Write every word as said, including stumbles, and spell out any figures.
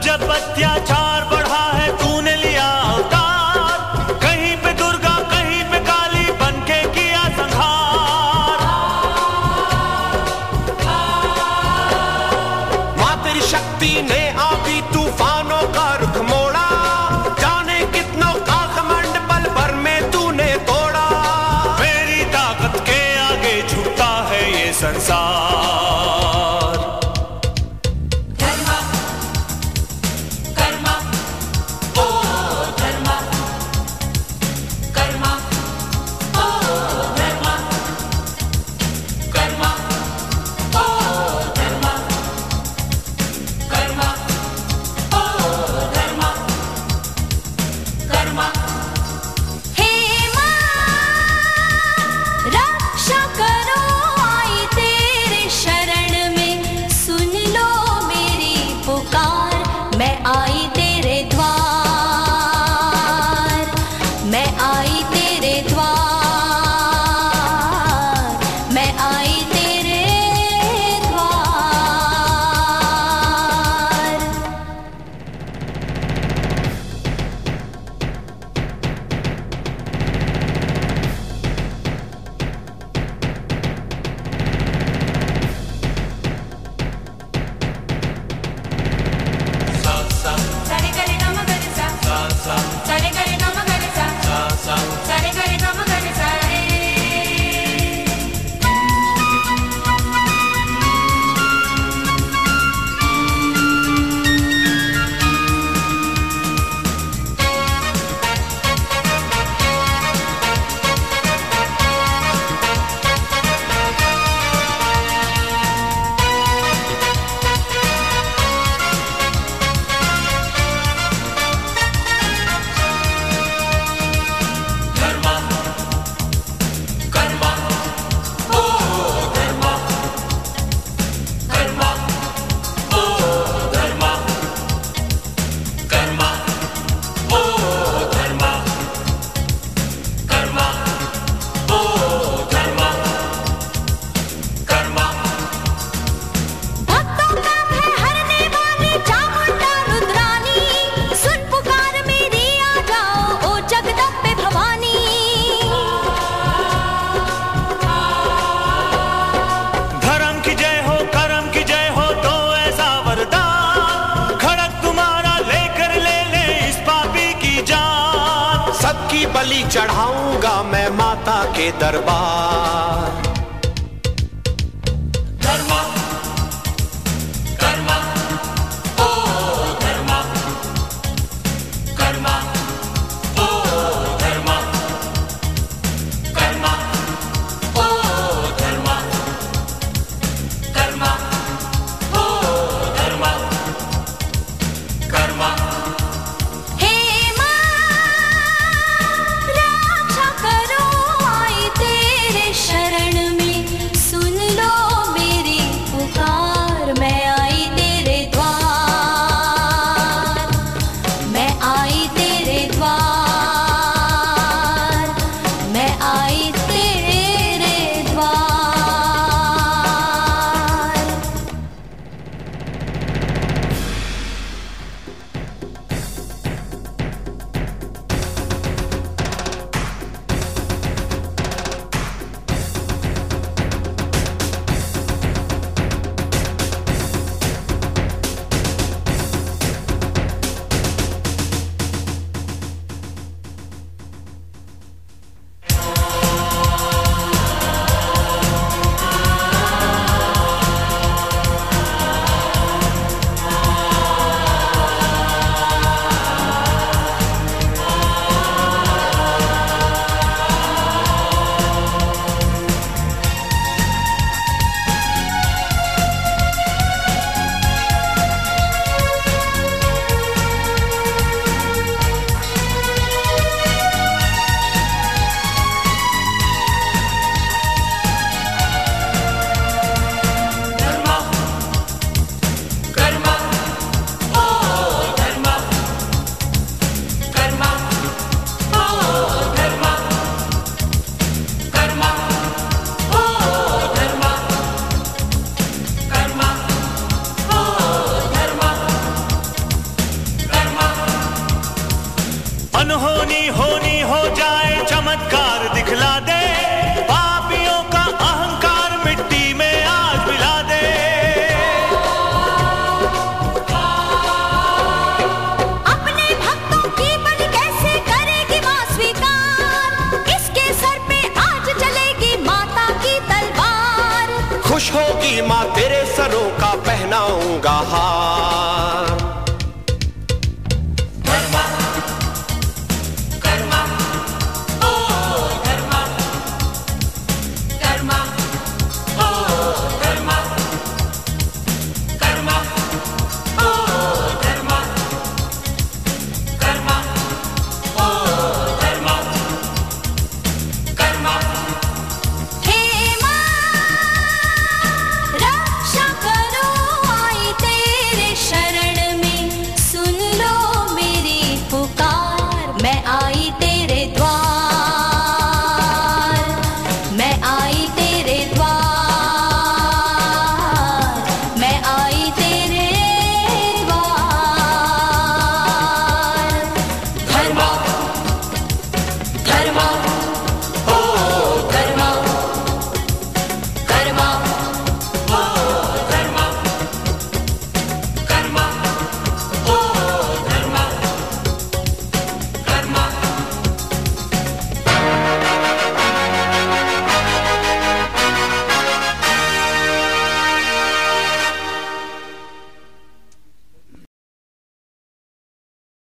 जब अत्याचार बढ़ा है तूने लिया अवतार, कहीं पे दुर्गा कहीं पे काली बनके किया संहार। माँ तेरी शक्ति ने आभी तूफानों का रुख मोड़ा, जाने कितनों का घमंड पल भर में तूने तोड़ा। मेरी ताकत के आगे झुकता है ये संसार। बलि चढ़ाऊंगा मैं माता के दरबार। धर्मा कर्मा ओ धर्मा कर्मा ओ धर्मा कर्मा ओ धर्मा कर्मा ओ धर्मा कर्मा। शरण अनहोनी होनी हो जाए चमत्कार दिखला दे, पापियों का अहंकार मिट्टी में आज मिला दे। अपने भक्तों की बलि कैसे करेगी माँ स्वीकार, इसके सर पे आज चलेगी माता की तलवार। खुश होगी माँ तेरे सरों का पहनाऊंगा हार।